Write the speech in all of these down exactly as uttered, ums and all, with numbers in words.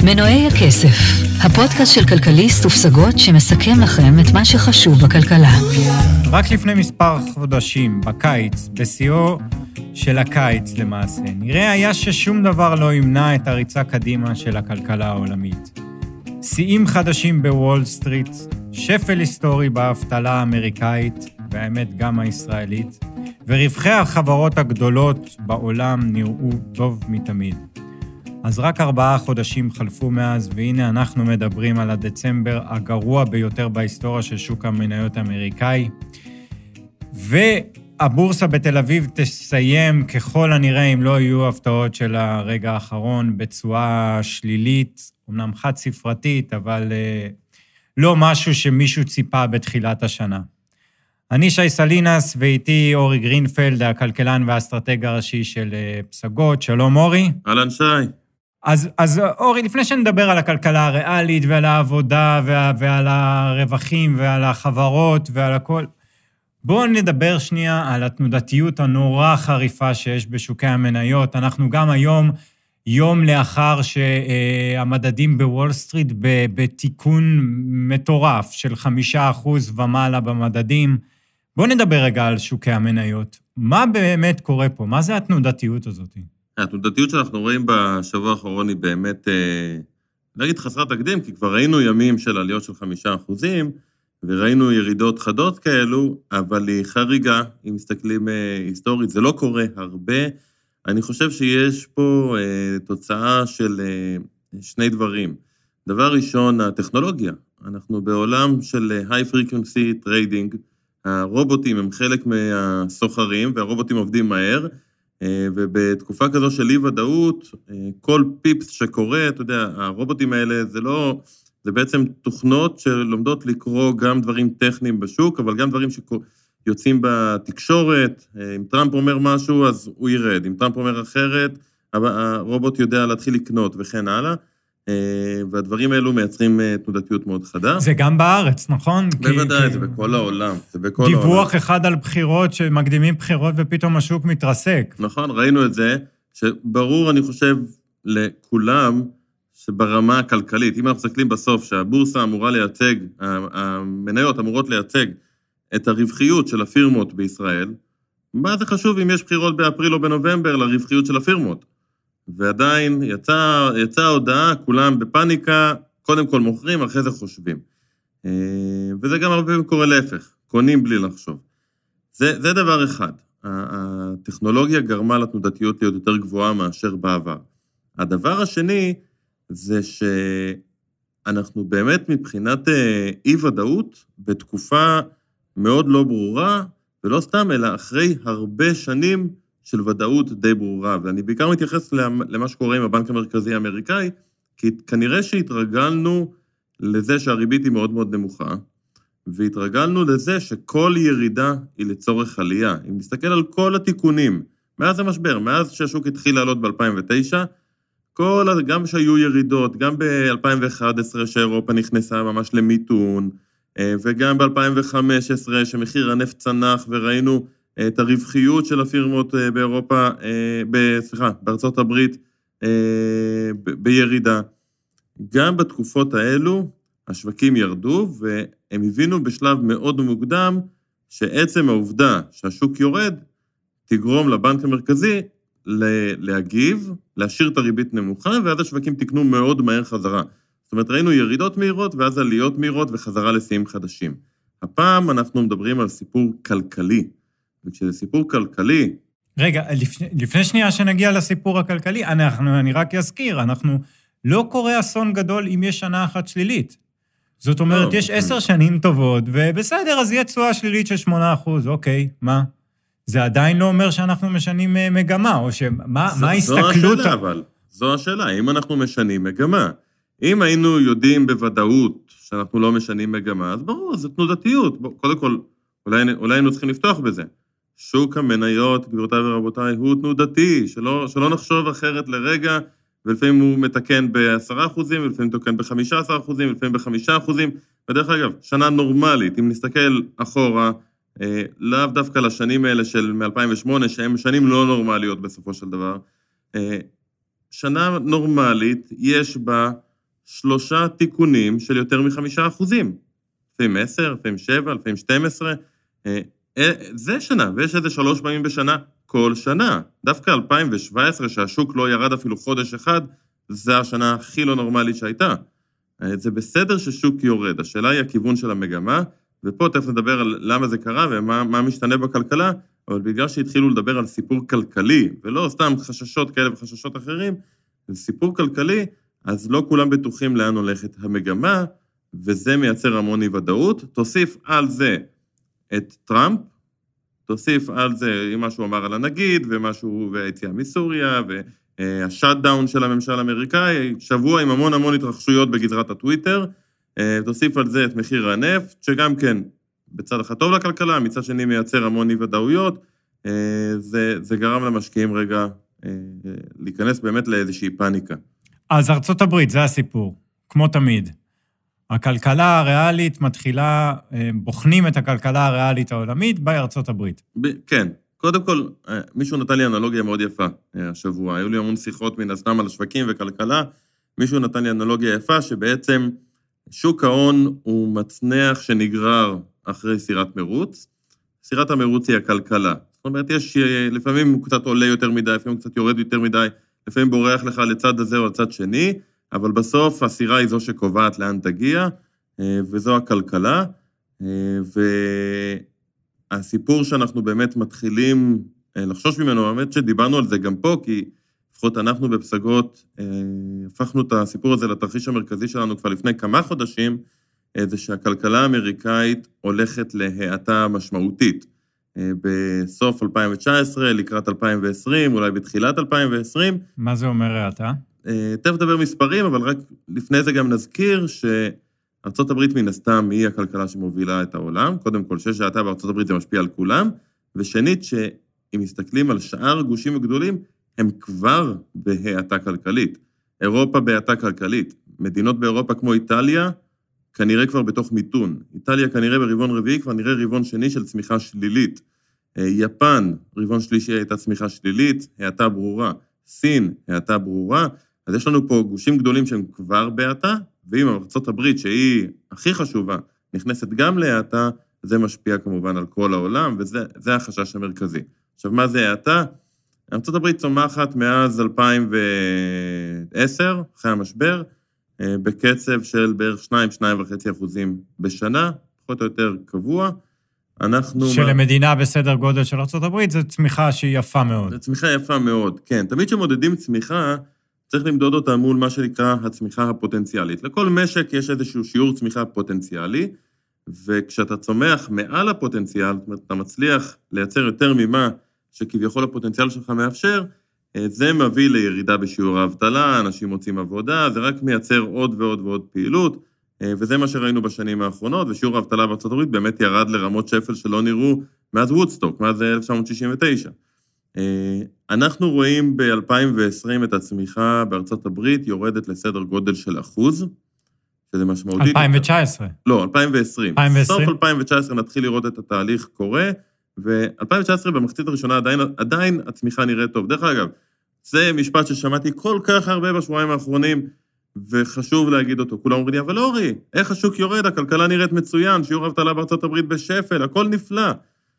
מנועי הכסף, הפודקאסט של כלכליסט ופסגות שמסכם לכם את מה שחשוב בכלכלה. רק לפני מספר חודשים, בקיץ, בשיאו של הקיץ למעשה, נראה היה ששום דבר לא ימנע את הריצה קדימה של הכלכלה העולמית. שיאים חדשים בוול סטריט, שפל היסטורי באבטלה האמריקאית, והאמת גם הישראלית, ורווחי החברות הגדולות בעולם נראו טוב מתמיד. אז רק ארבעה חודשים חלפו מאז, והנה אנחנו מדברים על הדצמבר הגרוע ביותר בהיסטוריה של שוק המניות האמריקאי, והבורסה בתל אביב תסיים ככל הנראה, אם לא יהיו הפתעות של הרגע האחרון, בצורה שלילית, אמנם חד ספרתית, אבל uh, לא משהו שמישהו ציפה בתחילת השנה. אני שי סלינס, ואיתי אורי גרינפלד, הכלכלן והאסטרטג הראשי של uh, פסגות. שלום אורי. אהלן שי. אז, אז אורי, לפני שנדבר על הכלכלה הריאלית ועל העבודה וה, ועל הרווחים ועל החברות ועל הכל, בואו נדבר שנייה על התנודתיות הנורא חריפה שיש בשוקי המניות. אנחנו גם היום, יום לאחר שהמדדים בוול סטריט בתיקון מטורף של חמישה אחוז ומעלה במדדים. בואו נדבר רגע על שוקי המניות. מה באמת קורה פה? מה זה התנודתיות הזאת? התנודתיות שאנחנו רואים בשבוע האחרון היא באמת, נגיד חסרת תקדים, כי כבר ראינו ימים של עליות של חמישה אחוזים, וראינו ירידות חדות כאלו, אבל היא חריגה, אם מסתכלים היסטורית, זה לא קורה הרבה. אני חושב שיש פה תוצאה של שני דברים. דבר ראשון, הטכנולוגיה. אנחנו בעולם של high frequency trading, הרובוטים הם חלק מהסוחרים, והרובוטים עובדים מהר, ובתקופה כזו של אי ודאות, כל פיפס שקורה, אתה יודע, הרובוטים האלה זה לא, זה בעצם תוכנות שלומדות לקרוא גם דברים טכניים בשוק, אבל גם דברים שיוצאים בתקשורת. אם טראמפ אומר משהו, אז הוא ירד. אם טראמפ אומר אחרת, הרובוט יודע להתחיל לקנות וכן הלאה. והדברים האלו מייצרים תנודתיות מאוד חדה. זה גם בארץ, נכון? בוודאי, זה בכל העולם. דיווח אחד על בחירות שמקדימים בחירות ופתאום השוק מתרסק. נכון, ראינו את זה, שברור, אני חושב, לכולם, שברמה הכלכלית, אם אנחנו מסתכלים בסוף שהבורסה אמורה לייצג, המניות אמורות לייצג את הרווחיות של הפירמות בישראל, מה זה חשוב אם יש בחירות באפריל או בנובמבר לרווחיות של הפירמות? ועדיין יצא, יצא ההודעה, כולם בפניקה, קודם כל מוכרים, אחרי זה חושבים. וזה גם הרבה פעמים קורה להפך, קונים בלי לחשוב. זה, זה דבר אחד. הטכנולוגיה גרמה לתנודתיות להיות יותר גבוהה מאשר בעבר. הדבר השני זה שאנחנו באמת מבחינת אי-ודאות, בתקופה מאוד לא ברורה, ולא סתם, אלא אחרי הרבה שנים של ודאות די ברורה, ואני בעיקר מתייחס למה שקורה עם הבנק המרכזי האמריקאי, כי כנראה שהתרגלנו לזה שהריבית היא מאוד מאוד נמוכה, והתרגלנו לזה שכל ירידה היא לצורך עלייה. אם נסתכל על כל התיקונים, מאז המשבר, מאז שהשוק התחיל לעלות ב-אלפיים ותשע, כל, גם שהיו ירידות, גם ב-אלפיים ואחת עשרה שאירופה נכנסה ממש למיתון, וגם ב-אלפיים וחמש עשרה שמחיר הנפט צנח וראינו את הרווחיות של הפירמות באירופה, סליחה, בארצות הברית, בירידה. גם בתקופות האלו, השווקים ירדו, והם הבינו בשלב מאוד מוקדם, שעצם העובדה שהשוק יורד, תגרום לבנק המרכזי להגיב, להשאיר את הריבית נמוכה, ואז השווקים תקנו מאוד מהר חזרה. זאת אומרת, ראינו ירידות מהירות, ואז עליות מהירות, וחזרה לשיאים חדשים. הפעם אנחנו מדברים על סיפור כלכלי, וכשזה סיפור כלכלי... רגע, לפני, לפני שנייה שנגיע לסיפור הכלכלי, אנחנו, אני רק אזכיר, אנחנו לא קורה אסון גדול אם יש שנה אחת שלילית. זאת אומרת, לא, יש עשר כן. שנים טובות, ובסדר, אז יהיה תשואה שלילית של שמונה אחוז, אוקיי, מה? זה עדיין לא אומר שאנחנו משנים מגמה, או שמה זו, מה ההסתכלות... זו השאלה, אבל, זו השאלה, אם אנחנו משנים מגמה. אם היינו יודעים בוודאות שאנחנו לא משנים מגמה, אז ברור, זו תנודתיות. קודם כל, אולי, אולי היינו צריכים לפתוח בזה. שוק המניות, גבירותיי ורבותיי, הוא תנודתי, שלא, שלא נחשוב אחרת לרגע, ולפעמים הוא מתקן ב-עשרה אחוזים, ולפעמים מתקן ב-חמישה עשר אחוזים, ולפעמים ב-חמישה אחוזים. בדרך אגב, שנה נורמלית, אם נסתכל אחורה, אה, לאו דווקא לשנים האלה של מ-אלפיים ושמונה, שהן שנים לא נורמליות בסופו של דבר, אה, שנה נורמלית, יש בה שלושה תיקונים של יותר מחמישה אחוזים. לפעמים עשר, לפעמים שבע, לפעמים שתים עשרה. זה שנה, ויש איזה שלוש פעמים בשנה, כל שנה. דווקא אלפיים שבע עשרה, שהשוק לא ירד אפילו חודש אחד, זה השנה הכי לא נורמלית שהייתה. זה בסדר ששוק יורד, השאלה היא הכיוון של המגמה, ופה תכף נדבר על למה זה קרה ומה מה משתנה בכלכלה, אבל בגלל שהתחילו לדבר על סיפור כלכלי, ולא סתם חששות כאלה וחששות אחרים, זה סיפור כלכלי, אז לא כולם בטוחים לאן הולכת המגמה, וזה מייצר המון אי ודאות. תוסיף על זה את טראמפ, תוסיף על זה מה שהוא אמר על הנגיד, ומשהו, והיציאה מסוריה, והשאט-דאון של הממשל האמריקאי, שבוע עם המון המון התרחשויות בגזרת הטוויטר, תוסיף על זה את מחיר הנפט, שגם כן בצד אחד טוב לכלכלה, מצד שני מייצר המון אי ודאויות, זה, זה גרם למשקיעים רגע להיכנס באמת לאיזושהי פאניקה. אז ארצות הברית, זה הסיפור, כמו תמיד. הכלכלה הריאלית מתחילה, בוחנים את הכלכלה הריאלית העולמית בארצות הברית. ב- כן, קודם כל, מישהו נתן לי אנלוגיה מאוד יפה השבוע, היו לי המון שיחות מן הסתם על השווקים וכלכלה, מישהו נתן לי אנלוגיה יפה שבעצם שוק ההון הוא מצנח שנגרר אחרי סירת מרוץ, סירת המרוץ היא הכלכלה. זאת אומרת, יש, לפעמים הוא קצת עולה יותר מדי, לפעמים הוא קצת יורד יותר מדי, לפעמים בורח לך לצד הזה או לצד שני, אבל בסוף הסירה היא זו שקובעת לאן תגיע, וזו הכלכלה, והסיפור שאנחנו באמת מתחילים לחשוש ממנו, באמת שדיברנו על זה גם פה, כי לפחות אנחנו בפסגות, הפכנו את הסיפור הזה לתרחיש המרכזי שלנו כבר לפני כמה חודשים, זה שהכלכלה האמריקאית הולכת להאטה משמעותית. בסוף אלפיים תשע עשרה, לקראת אלפיים עשרים, אולי בתחילת אלפיים עשרים. מה זה אומר האטה? תכף נדבר מספרים, אבל רק לפני זה גם נזכיר שארצות הברית מן הסתם היא הכלכלה שמובילה את העולם. קודם כל, שיש האטה בארצות הברית זה משפיע על כולם, ושנית שאם מסתכלים על שאר גושים הגדולים, הם כבר בהאטה כלכלית. אירופה בהאטה כלכלית. מדינות באירופה כמו איטליה, כנראה כבר בתוך מיתון. איטליה כנראה ברבעון רביעי, כבר נראה רבעון שני של צמיחה שלילית. יפן, רבעון שלישי הייתה צמיחה שלילית, האטה ברורה. סין, האטה ברורה. אז יש לנו פה גושים גדולים שהם כבר בהאטה, ואם ארצות הברית, שהיא הכי חשובה, נכנסת גם להאטה, זה משפיע כמובן על כל העולם, וזה החשש המרכזי. עכשיו, מה זה האטה? ארצות הברית צומחת מאז אלפיים ועשר, אחרי המשבר, בקצב של בערך שניים, שניים וחצי אחוזים בשנה, פחות או יותר קבוע. אנחנו... שלמדינה בסדר גודל של ארצות הברית, זו צמיחה שהיא יפה מאוד. זו צמיחה יפה מאוד, כן. תמיד שמודדים צמיחה, צריך למדוד אותה מול מה שנקרא הצמיחה הפוטנציאלית. לכל משק יש איזשהו שיעור צמיחה פוטנציאלי, וכשאתה צומח מעל הפוטנציאל, אתה מצליח לייצר יותר ממה שכביכול הפוטנציאל שלך מאפשר, זה מביא לירידה בשיעור האבטלה, אנשים מוצאים עבודה, זה רק מייצר עוד ועוד ועוד פעילות, וזה מה שראינו בשנים האחרונות, ושיעור האבטלה בארצות הברית באמת ירד לרמות שפל שלא נראו מאז וודסטוק, מאז אלף תשע מאות שישים ותשע. אנחנו רואים ב-אלפיים ועשרים את הצמיחה בארצות הברית יורדת לסדר גודל של אחוז, שזה משמעותי. אלפיים תשע עשרה. לא, אלפיים ועשרים. אלפיים ועשרים. סוף אלפיים תשע עשרה נתחיל לראות את התהליך קורה, ו-אלפיים תשע עשרה במחצית הראשונה עדיין, עדיין הצמיחה נראית טוב. דרך אגב, זה משפט ששמעתי כל כך הרבה בשבועיים האחרונים, וחשוב להגיד אותו. כולם אומרים לי, אבל אורי, איך השוק יורד? הכלכלה נראית מצוין, שיעור האבטלה בארצות הברית בשפל, הכל נפלא.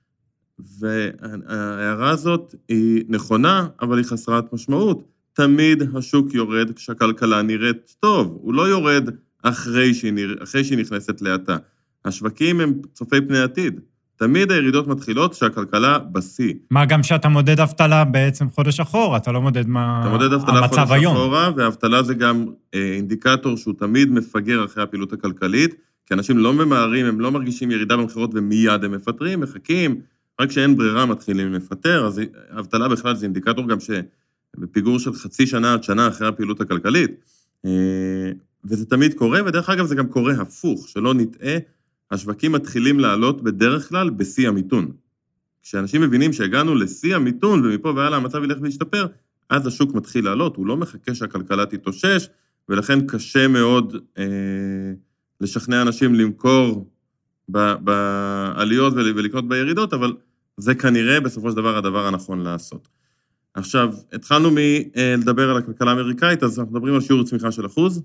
וההערה הזאת היא נכונה, אבל היא חסרת משמעות. תמיד השוק יורד כשהכלכלה נראית טוב. הוא לא יורד אחרי שהיא, נרא... אחרי שהיא נכנסת להאטה. השווקים הם צופי פני עתיד. תמיד הירידות מתחילות שהכלכלה בשיא. מה גם שאתה מודד אבטלה בעצם חודש אחורה, אתה לא מודד מה אתה מודד אבטלה המצב חודש היום. אחורה, והאבטלה זה גם אינדיקטור שהוא תמיד מפגר אחרי הפעילות הכלכלית, כי אנשים לא ממהרים, הם לא מרגישים ירידה במחירות ומיד הם מפטרים, מחכים, רק שאין ברירה מתחילים לפטר, אז האבטלה בכלל זה אינדיקטור גם שבפיגור של חצי שנה עד שנה אחרי הפעילות הכלכלית, וזה תמיד קורה, ודרך אגב זה גם קורה הפוך, שלא נטעה, השווקים מתחילים לעלות בדרך כלל בשיא המיתון. כשאנשים מבינים שהגענו לשיא המיתון, ומפה והלאה המצב ילך להשתפר, אז השוק מתחיל לעלות, הוא לא מחכה שהכלכלה תתאושש, ולכן קשה מאוד אה, לשכנע אנשים למכור ב, בעליות ולקנות בירידות, אבל זה כנראה בסופו של דבר הדבר הנכון לעשות. עכשיו, התחלנו מלדבר על הכלכלה האמריקאית, אז אנחנו מדברים על שיעור צמיחה של אחוז,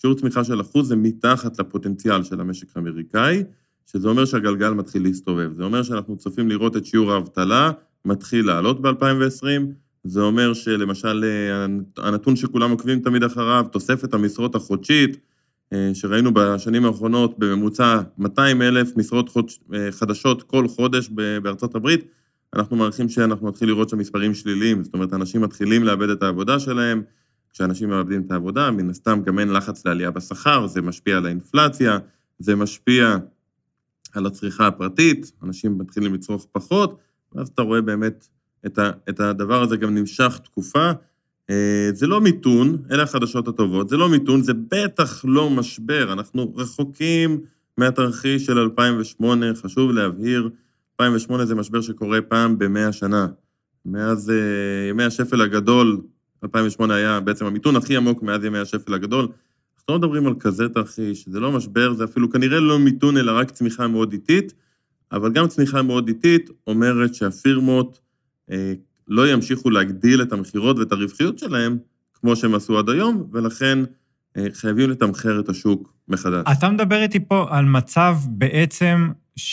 שיעור צמיחה של אחוז זה מתחת לפוטנציאל של המשק האמריקאי, שזה אומר שהגלגל מתחיל להסתובב. זה אומר שאנחנו צופים לראות את שיעור האבטלה, מתחיל לעלות ב-אלפיים ועשרים, זה אומר שלמשל הנתון שכולם עוקבים תמיד אחריו, תוספת המשרות החודשית, שראינו בשנים האחרונות בממוצע מאתיים אלף משרות חדשות כל חודש בארצות הברית, אנחנו מעריכים שאנחנו נתחיל לראות שהמספרים שליליים, זאת אומרת, אנשים מתחילים לאבד את העבודה שלהם, כשאנשים מאבדים את העבודה, מן הסתם גם אין לחץ לעלייה בשכר, זה משפיע על האינפלציה, זה משפיע על הצריכה הפרטית, אנשים מתחילים לצרוך פחות, ואז אתה רואה באמת את, ה, את הדבר הזה גם נמשך תקופה, זה לא מיתון, אלה החדשות הטובות, זה לא מיתון, זה בטח לא משבר, אנחנו רחוקים מהתרחיש של אלפיים ושמונה, חשוב להבהיר, אלפיים ושמונה זה משבר שקורה פעם במאה שנה, מאז ימי השפל הגדול, אלפיים ושמונה היה בעצם המיתון הכי עמוק מאז ימי השפל הגדול, אנחנו לא מדברים על כזה תרחיש, זה לא משבר, זה אפילו כנראה לא מיתון, אלא רק צמיחה מאוד איטית, אבל גם צמיחה מאוד איטית אומרת שהפירמות אה, לא ימשיכו להגדיל את המחירות ואת הרווחיות שלהם, כמו שהם עשו עד היום, ולכן אה, חייבים לתמחר את השוק מחדש. אתה מדבר איתי פה על מצב בעצם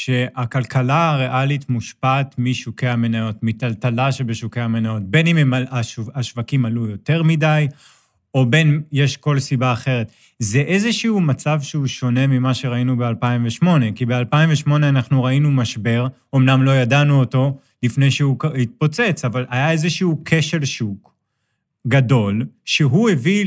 שהכלכלה הריאלית מושפעת משוקי המניות, מטלטלה שבשוקי המניות, בין אם הם, השווקים עלו יותר מדי, או בין יש כל סיבה אחרת. זה איזשהו מצב שהוא שונה ממה שראינו ב-אלפיים ושמונה, כי ב-אלפיים ושמונה אנחנו ראינו משבר, אמנם לא ידענו אותו לפני שהוא התפוצץ, אבל היה איזשהו כשל שוק גדול, שהוא הביא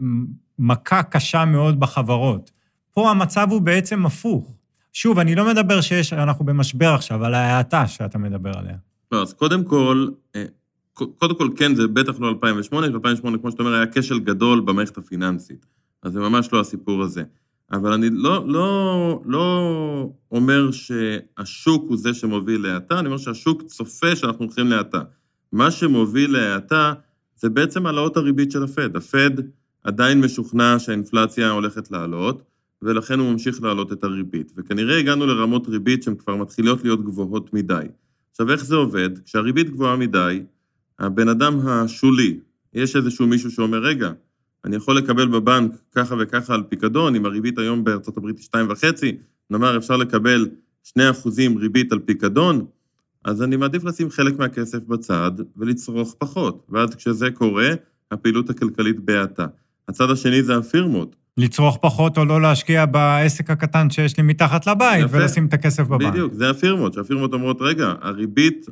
למכה קשה מאוד בחברות. פה המצב הוא בעצם הפוך. שוב, אני לא מדבר שיש, אנחנו במשבר עכשיו, על ההאטה שאתה מדבר עליה. לא, אז קודם כל, קודם כל, כן, זה בטח לא אלפיים ושמונה, אלפיים ושמונה, כמו שאתה אומר, היה כשל גדול במערכת הפיננסית. אז זה ממש לא הסיפור הזה. אבל אני לא, לא, לא אומר שהשוק הוא זה שמוביל להאטה, אני אומר שהשוק צופה שאנחנו הולכים להאטה. מה שמוביל להאטה זה בעצם העלאות הריבית של הפד. הפד עדיין משוכנע שהאינפלציה הולכת לעלות, ולכן הוא ממשיך לעלות את הריבית. וכנראה הגענו לרמות ריבית שהן כבר מתחילות להיות גבוהות מדי. עכשיו, איך זה עובד? כשהריבית גבוהה מדי, הבן אדם השולי, יש איזשהו מישהו שאומר, רגע, אני יכול לקבל בבנק ככה וככה על פיקדון, אם הריבית היום בארצות הברית היא שתיים וחצי, נאמר, אפשר לקבל שני אחוזים ריבית על פיקדון, אז אני מעדיף לשים חלק מהכסף בצד ולצרוך פחות. ואז כשזה קורה, הפעילות הכלכלית בהאטה. הצד השני זה הפירמות. לצרוך פחות או לא להשקיע בעסק הקטן שיש לי מתחת לבית, יפה. ולשים את הכסף בבנק. בדיוק, זה הפירמות, שהפירמות אומרות, רגע, הריבית,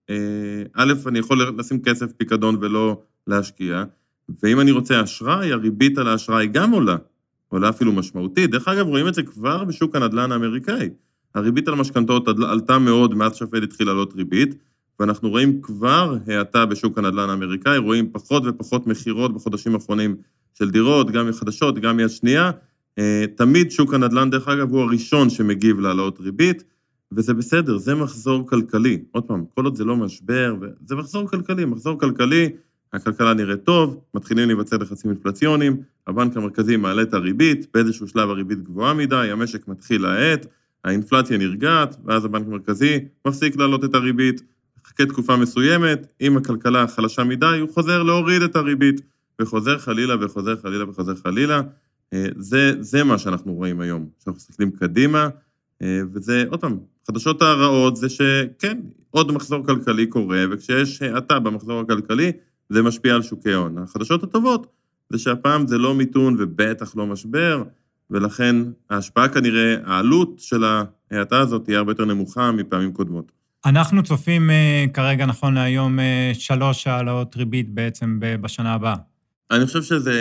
א', אני יכול לשים כסף פיקדון ולא להשקיע, ואם אני רוצה אשראי, הריבית על האשראי גם עולה, עולה אפילו משמעותית. דרך אגב, רואים את זה כבר בשוק הנדל"ן האמריקאי. הריבית על המשכנתאות עלתה מאוד מאז שהפד התחיל לעלות ריבית, ואנחנו רואים כבר האטה בשוק הנדל"ן האמריקאי, רואים פחות ופחות מחירות בחודשים האחרונים של דירות, גם מחדשות, גם מיד שנייה. תמיד שוק הנדל"ן, דרך אגב, הוא הראשון שמגיב להעלאות ריבית, וזה בסדר, זה מחזור כלכלי. עוד פעם, כל עוד זה לא משבר, זה מחזור כלכלי, מחזור כלכלי, הכלכלה נראית טוב, מתחילים להיווצר לחצים אינפלציוניים, הבנק המרכזי מעלה את הריבית, באיזשהו שלב הריבית גבוהה מדי, המשק מתחיל להאט, האינפלציה נרגעת, ואז הבנק המרכזי מפסיק להעלות את הריבית, חכה תקופה מסוימת, אם הכלכלה חלשה מדי, הוא חוזר להוריד את הריבית, וחוזר חלילה וחוזר חלילה וחוזר חלילה. זה, זה מה שאנחנו רואים היום, שאנחנו מסתכלים קדימה, וזה, עוד פעם, חדשות הרעות זה שכן, עוד מחזור כלכלי קורה, וכשיש האטה במחזור הכלכלי, זה משפיע על שוקי ההון. החדשות הטובות זה שהפעם זה לא מיתון ובטח לא משבר, ולכן ההשפעה כנראה, העלות של ההאטה הזאת תהיה הרבה יותר נמוכה מפעמים קודמות. אנחנו צופים כרגע נכון להיום שלוש העלאות ריבית בעצם בשנה הבאה. אני חושב שזה,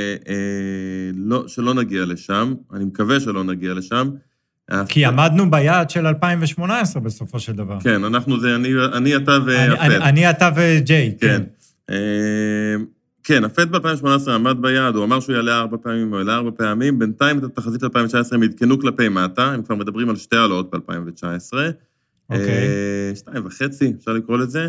אה, לא, שלא נגיע לשם, אני מקווה שלא נגיע לשם. כי עמדנו ביעד של אלפיים ושמונה עשרה בסופו של דבר. כן, אנחנו זה, אני, אני אתה והפד. אני, אני אתה וג'יי, כן. כן, כן, הפד ב-אלפיים ושמונה עשרה עמד ביעד, הוא אמר שהוא יעלה ארבע פעמים, הוא יעלה ארבע פעמים, בינתיים את התחזית ל-אלפיים תשע עשרה הם התקנו כלפי מטה, הם כבר מדברים על שתי העלאות ב-אלפיים תשע עשרה. אוקיי. שתיים וחצי, אפשר לקרוא לזה.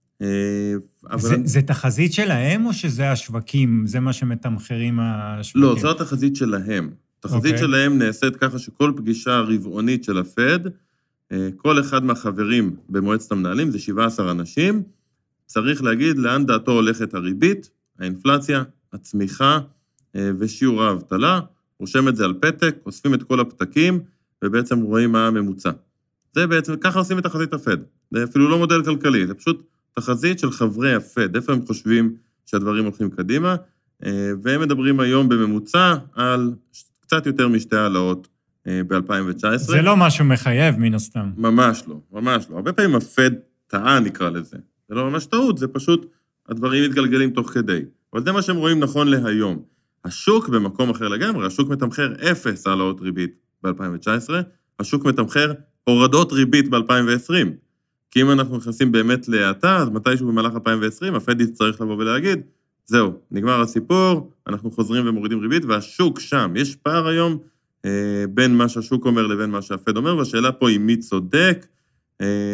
זה, זה תחזית שלהם או שזה השווקים? זה מה שמתמחרים השווקים? לא, זו התחזית שלהם. תחזית okay. שלהם נעשית ככה שכל פגישה רבעונית של הפד, כל אחד מהחברים במועצת המנהלים, זה שבעה עשר אנשים, צריך להגיד לאן דעתו הולכת הריבית, האינפלציה, הצמיחה ושיעור האבטלה, רושם את זה על פתק, אוספים את כל הפתקים, ובעצם רואים מה הממוצע. זה בעצם, ככה עושים את תחזית הפד. זה אפילו לא מודל כלכלי, זה פשוט תחזית של חברי הפד, איפה הם חושבים שהדברים הולכים קדימה, והם מדברים היום בממוצע על קצת יותר משתי העלאות ב-אלפיים תשע עשרה. זה לא משהו מחייב, מן הסתם. ממש לא, ממש לא. הרבה פעמים הפד טעה, נקרא לזה. זה לא ממש טעות, זה פשוט, הדברים מתגלגלים תוך כדי. אבל זה מה שהם רואים נכון להיום. השוק במקום אחר לגמרי, השוק מתמחר אפס העלאות ריבית ב-אלפיים תשע עשרה, השוק מתמחר הורדות ריבית ב-אלפיים עשרים. כי אם אנחנו נכנסים באמת להאטה, אז מתישהו במהלך אלפיים עשרים, הפד יצטרך לבוא ולהגיד, זהו, נגמר הסיפור, אנחנו חוזרים ומורידים ריבית, והשוק שם, יש פער היום אה, בין מה שהשוק אומר לבין מה שהפד אומר, והשאלה פה היא מי צודק. אה,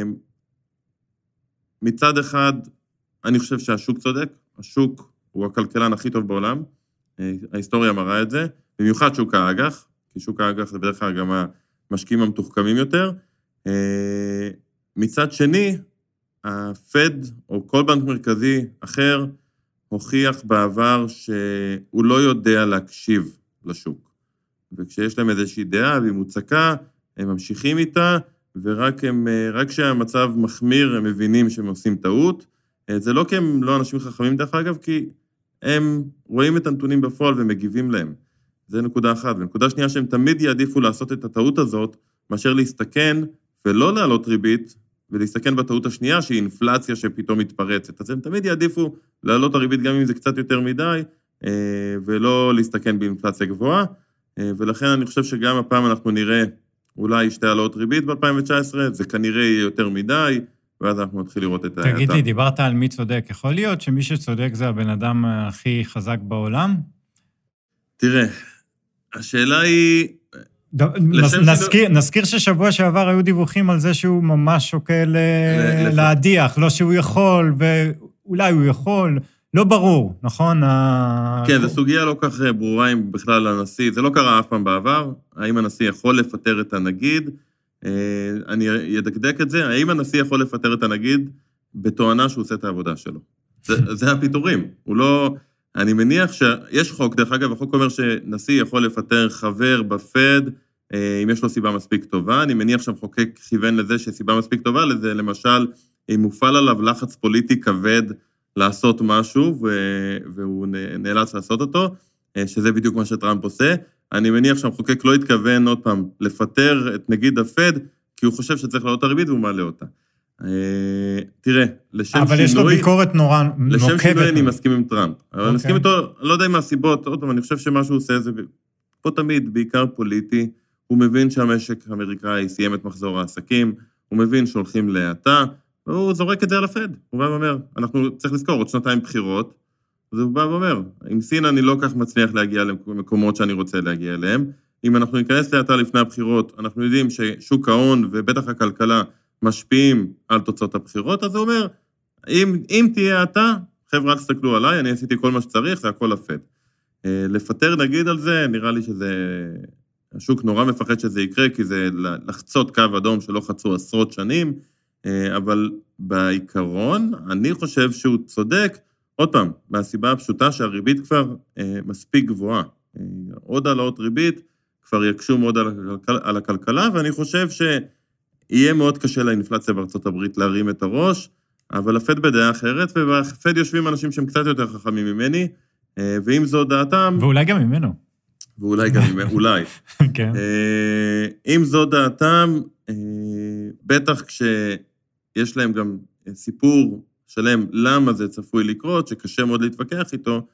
מצד אחד, אני חושב שהשוק צודק, השוק הוא הכלכלן הכי טוב בעולם, אה, ההיסטוריה מראה את זה, במיוחד שוק האג"ח, כי שוק האג"ח זה בדרך כלל גם המשקיעים המתוחכמים יותר. אה, מצד שני, הפד או כל בנק מרכזי אחר, הוכיח בעבר שהוא לא יודע להקשיב לשוק. וכשיש להם איזושהי דעה והיא מוצקה, הם ממשיכים איתה, ורק הם, רק כשהמצב מחמיר, הם מבינים שהם עושים טעות. זה לא כי הם לא אנשים חכמים דרך אגב, כי הם רואים את הנתונים בפועל ומגיבים להם. זה נקודה אחת. ונקודה שנייה שהם תמיד יעדיפו לעשות את הטעות הזאת, מאשר להסתכן ולא לעלות ריבית, ולהסתכן בטעות השנייה, שהיא אינפלציה שפתאום מתפרצת. אז הם תמיד יעדיפו לעלות הריבית גם אם זה קצת יותר מדי, ולא להסתכן באינפלציה גבוהה, ולכן אני חושב שגם הפעם אנחנו נראה אולי שתי העלות ריבית ב-אלפיים תשע עשרה, זה כנראה יהיה יותר מדי, ואז אנחנו נתחיל לראות את ההאטה. תגיד לי, דיברת על מי צודק. יכול להיות שמי שצודק זה הבן אדם הכי חזק בעולם? תראה, השאלה היא... נזכיר, נזכיר ששבוע שעבר היו דיווחים על זה שהוא ממש שוקל להדיח, לא שהוא יכול, ואולי הוא יכול, לא ברור, נכון? כן, זו סוגיה לא כך ברורה אם בכלל הנשיא, זה לא קרה אף פעם בעבר, האם הנשיא יכול לפטר את הנגיד, אני אדקדק את זה, האם הנשיא יכול לפטר את הנגיד בתואנה שהוא עושה את העבודה שלו. זה, זה הפיטורים, הוא לא... אני מניח שיש חוק, דרך אגב, החוק אומר שנשיא יכול לפטר חבר בפד, אם יש לו סיבה מספיק טובה, אני מניח שהמחוקק כיוון לזה שסיבה מספיק טובה, לזה למשל, אם מופעל עליו לחץ פוליטי כבד לעשות משהו, והוא נאלץ לעשות אותו, שזה בדיוק מה שטראמפ עושה, אני מניח שהמחוקק לא התכוון עוד פעם לפטר את נגיד הפד, כי הוא חושב שצריך לעלות הריבית והוא מעלה אותה. תראה, לשם שינוי... אבל יש לו ביקורת נורא נוקבת. לשם שינוי אני מסכים עם טראמפ. אבל אני מסכים איתו, לא יודע מה הסיבות, עוד פעם, אני חושב שמה שהוא עושה זה פה תמיד, בעיקר פוליטי, הוא מבין שהמשק האמריקאי סיים את מחזור העסקים, הוא מבין שהולכים להאטה, והוא זורק את זה על הפד. הוא בא ואומר, אנחנו צריך לזכור עוד שנתיים בחירות, אז הוא בא ואומר, עם סין אני לא כך מצליח להגיע למקומות שאני רוצה להגיע אליהם, אם אנחנו ניכנס להאטה לפני הבחירות, אנחנו יודעים ששוק ההון ובטח הכלכלה משפיעים על תוצאות הבחירות, אז הוא אומר, אם, אם תהיה אתה, חבר'ה, אל תסתכלו עליי, אני עשיתי כל מה שצריך, זה הכל הפד. לפטר נגיד על זה, נראה לי שזה, השוק נורא מפחד שזה יקרה, כי זה לחצות קו אדום שלא חצו עשרות שנים, אבל בעיקרון, אני חושב שהוא צודק, עוד פעם, מהסיבה הפשוטה שהריבית כבר מספיק גבוהה. עוד העלאות ריבית כבר יקשו מאוד על, הכלכל, על הכלכלה, ואני חושב ש... יהיה מאוד קשה לאינפלציה בארצות הברית להרים את הראש, אבל הפד בדעה אחרת, ובפד יושבים אנשים שהם קצת יותר חכמים ממני, ואם זו דעתם... ואולי גם ממנו. ואולי גם ממנו, אולי. כן. אם זו דעתם, בטח כשיש להם גם סיפור שלם למה זה צפוי לקרות, שקשה מאוד להתווכח איתו,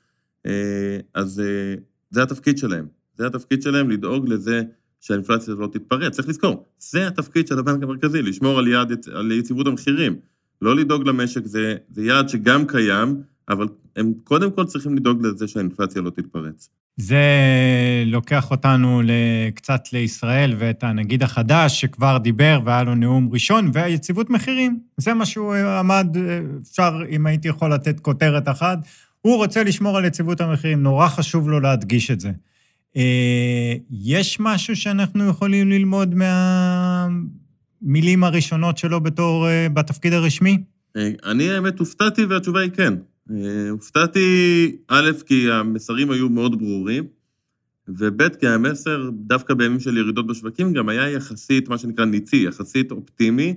אז זה התפקיד שלהם. זה התפקיד שלהם לדאוג לזה, שהאינפלציה לא תתפרץ, צריך לזכור, זה התפקיד של הבנק המרכזי, לשמור על, יעד, על יציבות המחירים, לא לדאוג למשק, זה, זה יעד שגם קיים, אבל הם קודם כל צריכים לדאוג לזה שהאינפלציה לא תתפרץ. זה לוקח אותנו קצת לישראל, ואת הנגיד החדש שכבר דיבר, והיה לו נאום ראשון, והיציבות מחירים, זה מה שהוא עמד, אפשר, אם הייתי יכול לתת כותרת אחת, הוא רוצה לשמור על יציבות המחירים, נורא חשוב לו להדגיש את זה. יש משהו שאנחנו יכולים ללמוד מהמילים הראשונות שלו בתור, בתפקיד הרשמי? אני האמת הופתעתי והתשובה היא כן. הופתעתי, א', כי המסרים היו מאוד ברורים, וב' כי המסר, דווקא בימים של ירידות בשווקים, גם היה יחסית, מה שנקרא ניצי, יחסית אופטימי,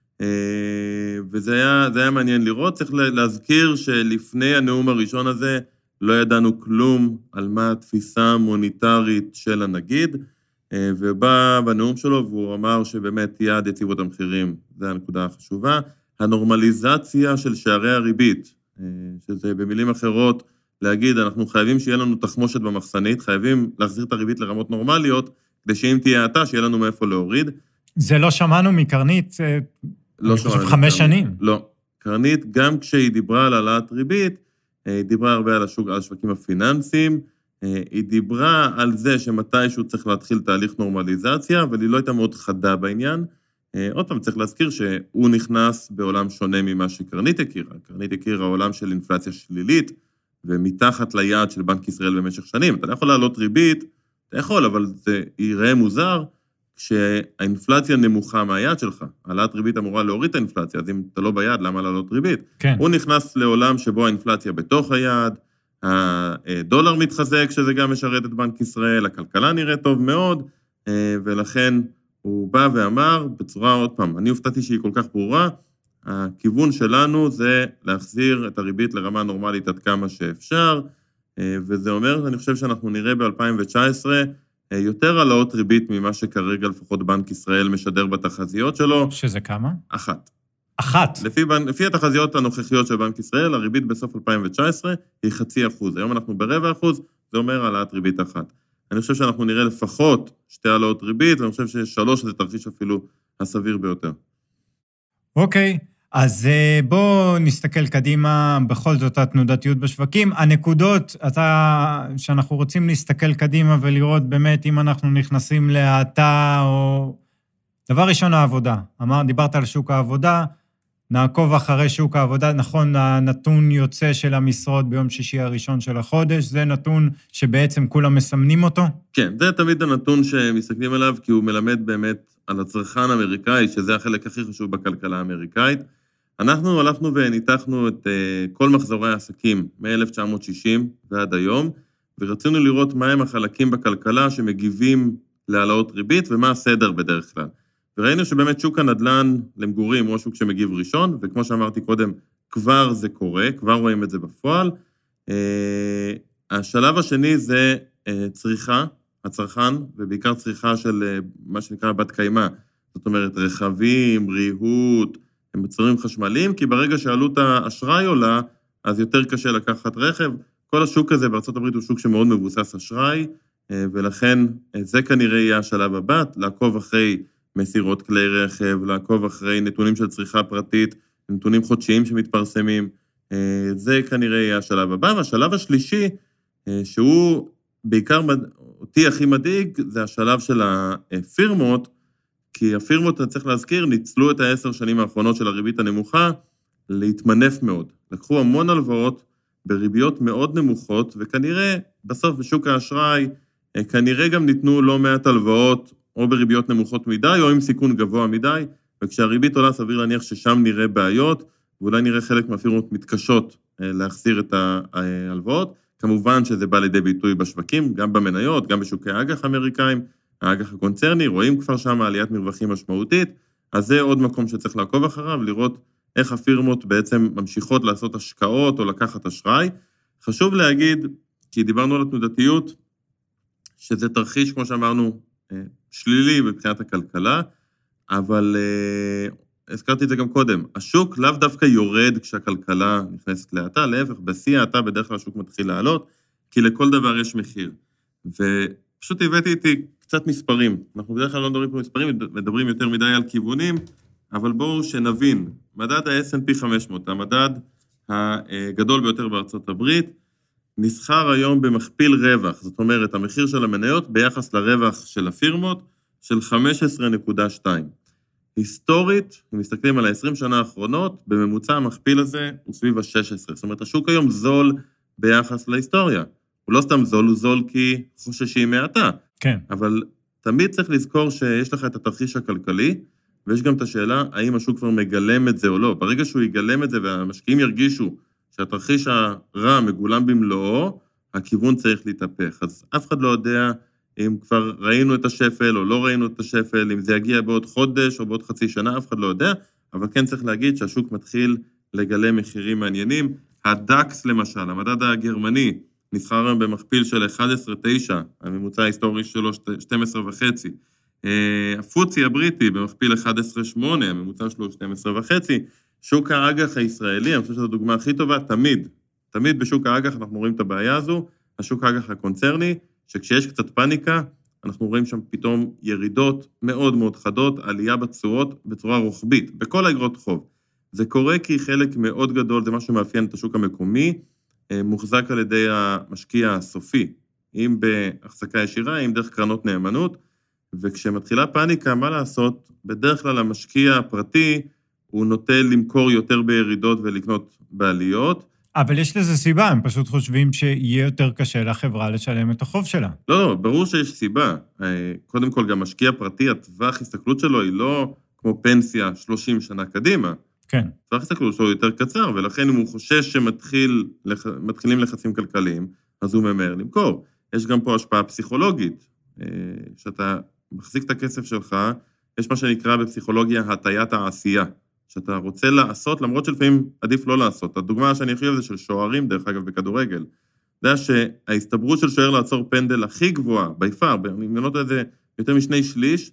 וזה היה, זה היה מעניין לראות. צריך להזכיר שלפני הנאום הראשון הזה, לא ידענו כלום על מה התפיסה המוניטרית של הנגיד, ובא בנאום שלו, והוא אמר שבאמת יעד יציבות המחירים, זו הנקודה החשובה. הנורמליזציה של שערי הריבית, שזה במילים אחרות, להגיד, אנחנו חייבים שיהיה לנו תחמושת במחסנית, חייבים להחזיר את הריבית לרמות נורמליות, כדי שאם תהיה האטה, שיהיה לנו מאיפה להוריד. זה לא שמענו מקרנית, לא אני חושב חמש שנים. לא. קרנית, גם כשהיא דיברה על העלאת ריבית, היא דיברה הרבה על השוק, על השווקים הפיננסיים, היא דיברה על זה שמתישהו צריך להתחיל תהליך נורמליזציה, אבל היא לא הייתה מאוד חדה בעניין. עוד פעם, צריך להזכיר שהוא נכנס בעולם שונה ממה שקרנית הכירה. קרנית הכירה עולם של אינפלציה שלילית, ומתחת ליעד של בנק ישראל במשך שנים. אתה לא יכול לעלות ריבית, אתה יכול, אבל זה ייראה מוזר, כשהאינפלציה נמוכה מהיעד שלך. העלאת ריבית אמורה להוריד את האינפלציה, אז אם אתה לא ביעד, למה לעלות ריבית? כן. הוא נכנס לעולם שבו האינפלציה בתוך היעד, הדולר מתחזק, שזה גם משרת את בנק ישראל, הכלכלה נראה טוב מאוד, ולכן הוא בא ואמר, בצורה עוד פעם, אני הופתעתי שהיא כל כך ברורה, הכיוון שלנו זה להחזיר את הריבית לרמה נורמלית עד כמה שאפשר, וזה אומר, אני חושב שאנחנו נראה ב-אלפיים תשע עשרה, יותר העלאות ריבית ממה שכרגע לפחות בנק ישראל משדר בתחזיות שלו. שזה כמה? אחת. אחת? לפי, לפי התחזיות הנוכחיות של בנק ישראל, הריבית בסוף אלפיים תשע עשרה היא חצי אחוז. היום אנחנו ברבע אחוז, זה אומר העלאת ריבית אחת. אני חושב שאנחנו נראה לפחות שתי העלאות ריבית, ואני חושב ששלוש זה תרחיש אפילו הסביר ביותר. אוקיי. אז בואו נסתכל קדימה, בכל זאת התנודתיות בשווקים. הנקודות, אתה, שאנחנו רוצים להסתכל קדימה ולראות באמת אם אנחנו נכנסים להאטה או... דבר ראשון, העבודה. אמר, דיברת על שוק העבודה, נעקוב אחרי שוק העבודה. נכון, הנתון יוצא של המשרות ביום שישי הראשון של החודש, זה נתון שבעצם כולם מסמנים אותו? כן, זה תמיד הנתון שמסתכלים עליו, כי הוא מלמד באמת על הצרכן האמריקאי, שזה החלק הכי חשוב בכלכלה האמריקאית. אנחנו הלכנו וניתחנו את uh, כל מחזורי העסקים מ-אלף תשע מאות שישים ועד היום, ורצינו לראות מהם החלקים בכלכלה שמגיבים להעלאות ריבית, ומה הסדר בדרך כלל. וראינו שבאמת שוק הנדל"ן למגורים הוא השוק שמגיב ראשון, וכמו שאמרתי קודם, כבר זה קורה, כבר רואים את זה בפועל. Uh, השלב השני זה uh, צריכה, הצרכן, ובעיקר צריכה של uh, מה שנקרא בת קיימה, זאת אומרת רכבים, ריהוט, הם מוצרים חשמליים, כי ברגע שעלות האשראי עולה, אז יותר קשה לקחת רכב. כל השוק הזה בארצות הברית הוא שוק שמאוד מבוסס אשראי, ולכן זה כנראה יהיה השלב הבא, לעקוב אחרי מסירות כלי רכב, לעקוב אחרי נתונים של צריכה פרטית, נתונים חודשיים שמתפרסמים, זה כנראה יהיה השלב הבא. והשלב השלישי, שהוא בעיקר אותי הכי מדאיג, זה השלב של הפירמות, כי הפירמות, אני צריך להזכיר, ניצלו את העשר שנים האחרונות של הריבית הנמוכה להתמנף מאוד. לקחו המון הלוואות בריביות מאוד נמוכות, וכנראה בסוף בשוק האשראי, כנראה גם ניתנו לא מעט הלוואות, או בריביות נמוכות מדי, או עם סיכון גבוה מדי, וכשהריבית עולה סביר להניח ששם נראה בעיות, ואולי נראה חלק מהפירמות מתקשות להחזיר את ההלוואות. כמובן שזה בא לידי ביטוי בשווקים, גם במניות, גם בשוקי האג"ח האמריקאים, האג"ח הקונצרני, רואים כבר שם עליית מרווחים משמעותית, אז זה עוד מקום שצריך לעקוב אחריו, לראות איך הפירמות בעצם ממשיכות לעשות השקעות או לקחת אשראי. חשוב להגיד, כי דיברנו על התנודתיות, שזה תרחיש, כמו שאמרנו, שלילי מבחינת הכלכלה, אבל הזכרתי את זה גם קודם, השוק לאו דווקא יורד כשהכלכלה נכנסת להאטה, להפך, בשיא ההאטה בדרך כלל השוק מתחיל לעלות, כי לכל דבר יש מחיר. ופשוט הבאתי איתי קצת מספרים, אנחנו בדרך כלל לא מדברים פה מספרים, מדברים יותר מדי על כיוונים, אבל בואו שנבין, מדד ה-אס אנד פי חמש מאות, המדד הגדול ביותר בארצות הברית, נסחר היום במכפיל רווח, זאת אומרת, המחיר של המניות ביחס לרווח של הפירמות, של חמש עשרה נקודה שתיים. היסטורית, אם מסתכלים על ה-עשרים שנה האחרונות, בממוצע המכפיל הזה הוא סביב ה-שש עשרה, זאת אומרת, השוק היום זול ביחס להיסטוריה. הוא לא סתם זול, הוא זול כי חוששים מהאטה. כן. אבל תמיד צריך לזכור שיש לך את התרחיש הכלכלי, ויש גם את השאלה, האם השוק כבר מגלם את זה או לא. ברגע שהוא יגלם את זה והמשקיעים ירגישו שהתרחיש הרע מגולם במלואו, הכיוון צריך להתהפך. אז אף אחד לא יודע אם כבר ראינו את השפל או לא ראינו את השפל, אם זה יגיע בעוד חודש או בעוד חצי שנה, אף אחד לא יודע, אבל כן צריך להגיד שהשוק מתחיל לגלה מחירים מעניינים. הדקס למשל, המדד הגרמני, נסחר במכפיל של אחת עשרה נקודה תשע, הממוצע ההיסטורי שלו שתים עשרה וחצי. הפוצי הבריטי במכפיל אחת עשרה נקודה שמונה, הממוצע שלו שתים עשרה וחצי. שוק האג"ח הישראלי, אני חושב שזו הדוגמה הכי טובה, תמיד, תמיד בשוק האג"ח אנחנו רואים את הבעיה הזו, השוק האג"ח הקונצרני, שכשיש קצת פאניקה, אנחנו רואים שם פתאום ירידות מאוד מאוד חדות, עלייה בתשואות בצורה רוחבית, בכל האגרות חוב. זה קורה כי חלק מאוד גדול, זה משהו מאפיין את השוק המקומי, מוחזק על ידי המשקיע הסופי, אם בהחזקה ישירה, אם דרך קרנות נאמנות, וכשמתחילה פאניקה, מה לעשות? בדרך כלל המשקיע הפרטי, הוא נוטה למכור יותר בירידות ולקנות בעליות. אבל יש לזה סיבה, הם פשוט חושבים שיהיה יותר קשה לחברה לשלם את החוב שלה. לא, לא, ברור שיש סיבה. קודם כל, גם משקיע פרטי, הטווח הסתכלות שלו היא לא כמו פנסיה שלושים שנה קדימה. כן. טווח הסתכלות שלו יותר קצר, ולכן אם הוא חושש שמתחילים לחצים כלכליים, אז הוא ממהר למכור. יש גם פה השפעה פסיכולוגית, שאתה מחזיק את הכסף שלך, יש מה שנקרא בפסיכולוגיה הטיית העשייה, שאתה רוצה לעשות, למרות שלפעמים עדיף לא לעשות. הדוגמה שאני הכי אוהב זה של שוערים, דרך אגב, בכדורגל. זה היה שההסתברות של שוער לעצור פנדל הכי גבוהה, ביפר, במדינות הזה יותר משני שליש,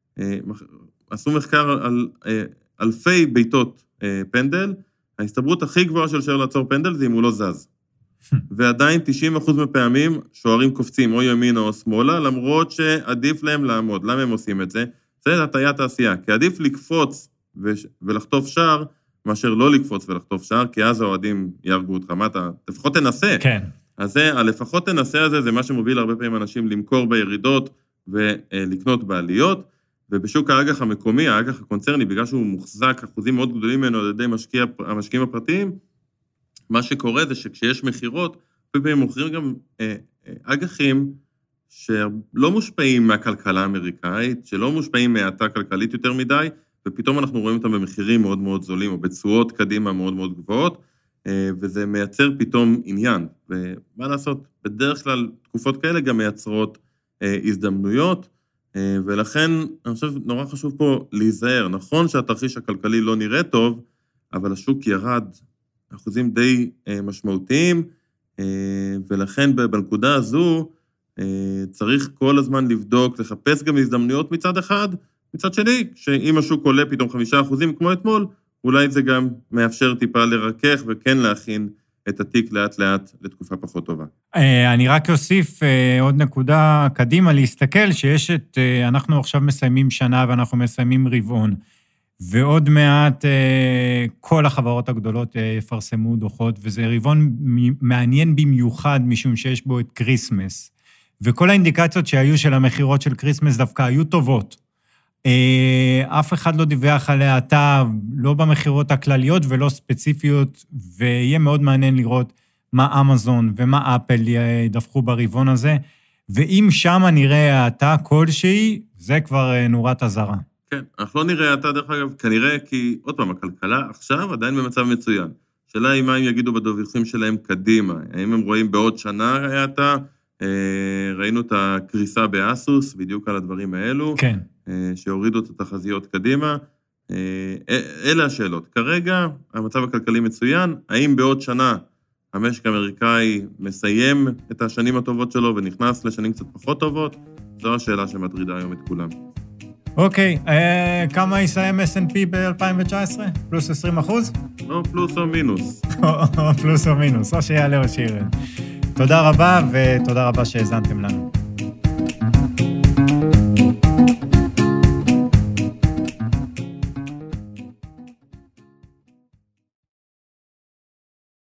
עשו מחקר על אלפי ביתות פנדל, ההסתברות הכי גבוהה של שוער לעצור פנדל זה אם הוא לא זז. ועדיין תשעים אחוז מפעמים שוערים קופצים או ימינה או שמאלה, למרות שעדיף להם לעמוד. למה הם עושים את זה? זה הטיית העשייה, כי עדיף לקפוץ ולחטוף שער, מאשר לא לקפוץ ולחטוף שער, כי אז האוהדים יהרגו אותך. מה אתה? לפחות תנסה. כן. אז זה, הלפחות תנסה הזה, זה מה שמוביל הרבה פעמים אנשים למכור בירידות ולקנות בעליות, ובשוק האג"ח המקומי, האג"ח הקונצרני, בגלל שהוא מוחזק אחוזים מאוד גדולים ממנו על ידי משקיע, המשקיעים הפרטיים, מה שקורה זה שכשיש מחירות, הרבה פעמים מוכרים גם אג"חים שלא מושפעים מהכלכלה האמריקאית, שלא מושפעים מהאטה כלכלית יותר מדי, ופתאום אנחנו רואים אותם במחירים מאוד מאוד זולים, או בתשואות קדימה מאוד מאוד גבוהות, וזה מייצר פתאום עניין. ומה לעשות? בדרך כלל תקופות כאלה גם מייצרות הזדמנויות, ולכן אני חושב נורא חשוב פה להיזהר. נכון שהתרחיש הכלכלי לא נראה טוב, אבל השוק ירד אחוזים די משמעותיים, ולכן בנקודה הזו צריך כל הזמן לבדוק, לחפש גם הזדמנויות מצד אחד, מצד שני, שאם השוק עולה פתאום חמישה אחוזים כמו אתמול, אולי זה גם מאפשר טיפה לרכך וכן להכין את התיק לאט לאט לתקופה פחות טובה. אני רק אוסיף עוד נקודה קדימה להסתכל, שיש את, אנחנו עכשיו מסיימים שנה ואנחנו מסיימים רבעון, ועוד מעט כל החברות הגדולות יפרסמו דוחות, וזה רבעון מעניין במיוחד משום שיש בו את קריסמס, וכל האינדיקציות שהיו של המחירות של קריסמס דווקא היו טובות. אף אחד לא דיווח עליה, אתה לא במחירות הכלליות ולא ספציפיות, ויהיה מאוד מעניין לראות מה אמזון ומה אפל ידווחו ברבעון הזה, ואם שם נראה האטה כלשהי, זה כבר נורת אזהרה. כן, אנחנו לא נראה האטה דרך אגב, כנראה כי, עוד פעם, הכלכלה עכשיו עדיין במצב מצוין. שאלה היא מה הם יגידו בדיווחים שלהם קדימה, האם הם רואים בעוד שנה האטה, ראינו את הקריסה באסוס, בדיוק על הדברים האלו, כן. שהורידו את התחזיות קדימה. אלה השאלות. כרגע המצב הכלכלי מצוין, האם בעוד שנה המשק האמריקאי מסיים את השנים הטובות שלו ונכנס לשנים קצת פחות טובות? זו השאלה שמטרידה היום את כולם. אוקיי, כמה יסיים אס אנד פי ב-אלפיים תשע עשרה? פלוס עשרים אחוז? או פלוס או מינוס. או פלוס או מינוס, או שיעלה או שירד. תודה רבה, ותודה רבה שהזנתם לנו.